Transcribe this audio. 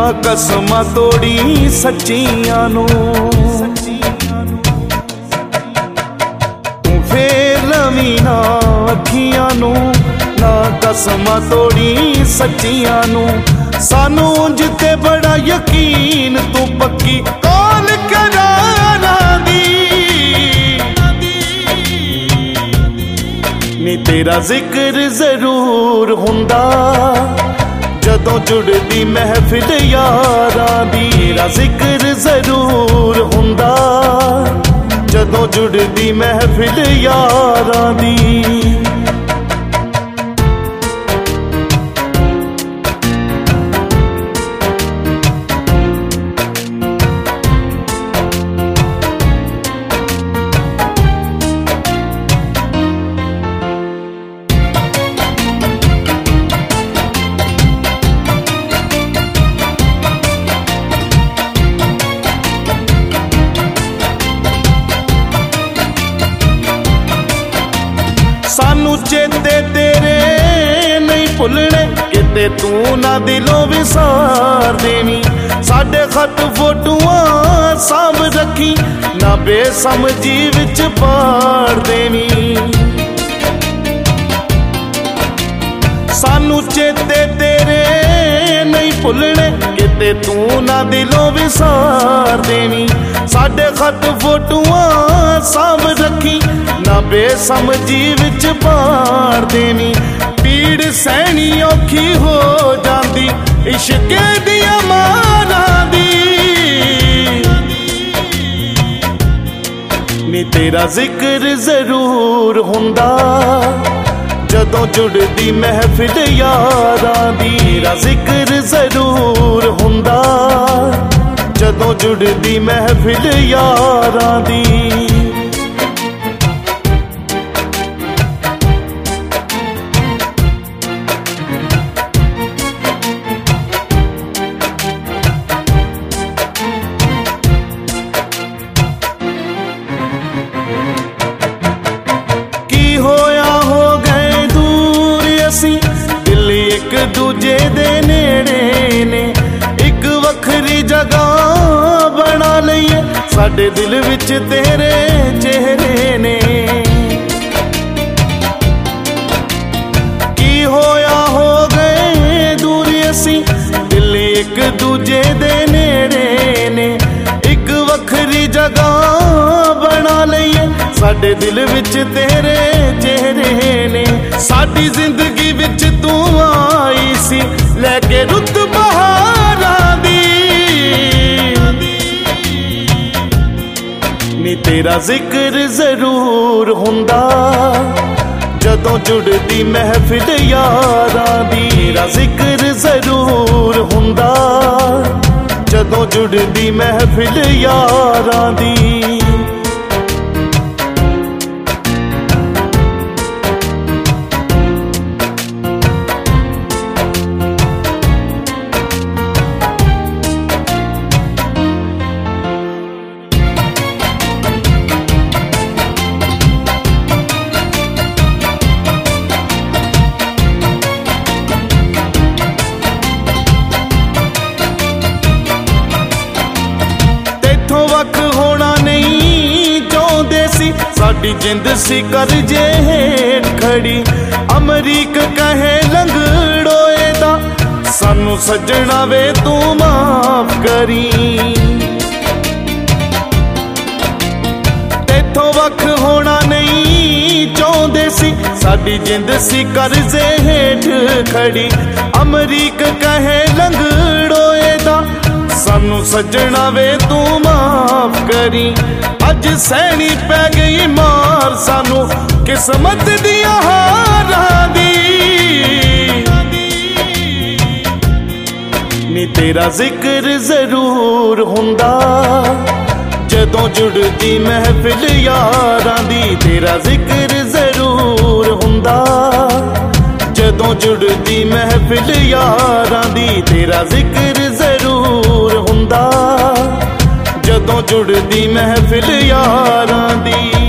ਕਸਮਾਂ ਤੋੜੀ ਸੱਚੀਆਂ ਨੂੰ। ਤੂੰ ਫੇਰ ਲਵੀਂ ਨਾ ਅੱਖੀਆਂ ਨੂੰ, ਨਾ ਕਸਮਾਂ ਤੋੜੀ ਸੱਚੀਆਂ ਨੂੰ। ਸਾਨੂੰ ਜਿੱਤੇ ਬੜਾ ਯਕੀਨ ਤੂੰ ਪੱਕੀ ਕੌਲ ਕਰਾਰਾਂ ਦੀ। ਨੀ ਤੇਰਾ ਜ਼ਿਕਰ ਜ਼ਰੂਰ ਹੁੰਦਾ ਜਦੋਂ ਜੁੜਦੀ ਮਹਿਫਿਲ ਯਾਰਾਂ ਦੀ। ਤੇਰਾ ਜ਼ਿਕਰ ਜ਼ਰੂਰ ਹੁੰਦਾ ਜਦੋਂ ਜੁੜਦੀ ਮਹਿਫਿਲ ਯਾਰਾਂ ਦੀ। ਸਾਨੂੰ ਚੇਤੇ ਤੇਰੇ ਨਹੀਂ ਭੁੱਲਣੇ, ਕਿਤੇ ਤੂੰ ਨਾ ਦਿਲੋਂ ਵਿਸਾਰ ਦੇਵੀਂ। ਸਾਡੇ ਖਤ ਫੋਟੋਆਂ ਸਾਂਭ ਰੱਖੀ, ਨਾ ਬੇਸਮਝੀ ਵਿੱਚ ਪਾੜ ਦੇਵੀਂ। ਸਾਨੂੰ ਚੇਤੇ ਤੇਰੇ ਨਹੀਂ ਭੁੱਲਣੇ, ਕਿਤੇ ਤੂੰ ਨਾ ਦਿਲੋਂ ਵਿਸਾਰ ਦੇਵੀਂ। ਸਾਡੇ ਖਤ ਫੋਟੋਆਂ ਸਾਂਭ ਰੱਖੀ, ਨਾ ਬੇਸਮਝੀ ਵਿੱਚ ਪਾੜ ਦੇਵੀਂ। ਪੀੜ ਸਹਿਣੀ ਔਖੀ ਹੋ ਜਾਂਦੀ ਇਸ਼ਕ ਦੀਆਂ ਮਾਰਾਂ ਦੀ। ਨੀ ਤੇਰਾ ਜ਼ਿਕਰ ਜ਼ਰੂਰ ਹੁੰਦਾ ਜਦੋਂ ਜੁੜਦੀ ਮਹਿਫਿਲ ਯਾਰਾਂ ਦੀ। ਤੇਰਾ ਜ਼ਿਕਰ ਜ਼ਰੂਰ ਹੁੰਦਾ ਜਦੋਂ ਜੁੜਦੀ ਮਹਿਫਿਲ ਯਾਰਾਂ ਦੀ। ਕੀ ਹੋਇਆ ਹੋ ਗਏ ਦੂਰ ਅਸੀਂ, ਦਿਲ ਇੱਕ ਦੂਜੇ ਦੇ ਨੇੜੇ ਨੇ। ਇੱਕ ਵੱਖਰੀ ਜਗ੍ਹਾ ਬਣਾ ਲਈਏ, ਸਾਡੇ ਦਿਲ ਵਿੱਚ ਤੇਰੇ ਚਿਹਰੇ ਨੇ। ਕੀ ਹੋਇਆ ਹੋ ਗਏ ਦੂਰ ਅਸੀਂ, ਦਿਲ ਇੱਕ ਦੂਜੇ ਦੇ ਨੇੜੇ ਨੇ। ਇੱਕ ਵੱਖਰੀ ਜਗ੍ਹਾ ਬਣਾ ਲਈਏ, ਸਾਡੇ ਦਿਲ ਵਿੱਚ ਤੇਰੇ ਚਿਹਰੇ ਨੇ। ਸਾਡੀ ਜ਼ਿੰਦਗੀ ਵਿੱਚ ਤੂੰ ਆਈ ਸੀ ਲੈ ਕੇ ਰੁੱਤ ਬਹਾਰਾਂ ਦੀ। ਨੀ ਤੇਰਾ ਜ਼ਿਕਰ ਜ਼ਰੂਰ ਹੁੰਦਾ ਜਦੋਂ ਜੁੜਦੀ ਮਹਿਫਿਲ ਯਾਰਾਂ ਦੀ। ਤੇਰਾ ਜ਼ਿਕਰ ਜ਼ਰੂਰ ਹੁੰਦਾ ਜਦੋਂ ਜੁੜਦੀ ਮਹਿਫਿਲ ਯਾਰਾਂ ਦੀ। ਵੱਖ ਹੋਣਾ ਨਹੀਂ ਚਾਹੁੰਦੇ ਸੀ, ਸਾਡੀ ਜਿੰਦ ਸੀ ਕਰਜ਼ੇ ਹੇਠ ਖੜੀ। ਅਮਰੀਕ ਕਹੇ ਲੰਗੜੋਏ ਦਾ, ਸਾਨੂੰ ਸੱਜਣਾ ਵੇ ਤੂੰ ਮਾਫ ਕਰੀ। ਤੇਥੋਂ ਵੱਖ ਹੋਣਾ ਨਹੀਂ ਚਾਹੁੰਦੇ ਸੀ, ਸਾਡੀ ਜਿੰਦ ਸੀ ਕਰਜ਼ੇ ਹੇਠ ਖੜੀ। ਅਮਰੀਕ ਕਹੇ ਲੰਗੜੋਏ ਦਾ, ਸਾਨੂੰ ਸੱਜਣਾ ਵੇ ਤੂੰ ਮਾਫ ਕਰੀ। ਅੱਜ ਸਹਿਣੀ ਪੈ ਗਈ ਮਾਰ ਸਾਨੂੰ ਕਿਸਮਤ ਦੀਆਂ ਹਾਰਾਂ ਦੀ। ਨੀ ਤੇਰਾ ਜ਼ਿਕਰ ਜ਼ਰੂਰ ਹੁੰਦਾ ਜਦੋਂ ਜੁੜਦੀ ਮਹਿਫਿਲ ਯਾਰਾਂ ਦੀ। ਤੇਰਾ ਜ਼ਿਕਰ ਜ਼ਰੂਰ ਹੁੰਦਾ ਜਦੋਂ ਜੁੜਦੀ ਮਹਿਫਿਲ ਯਾਰਾਂ ਦੀ। ਤੇਰਾ ਜ਼ਿਕਰ ਜ਼ਰੂਰ ਹੁੰਦਾ ਜਦੋਂ ਜੁੜਦੀ ਮਹਿਫਿਲ ਯਾਰਾਂ ਦੀ।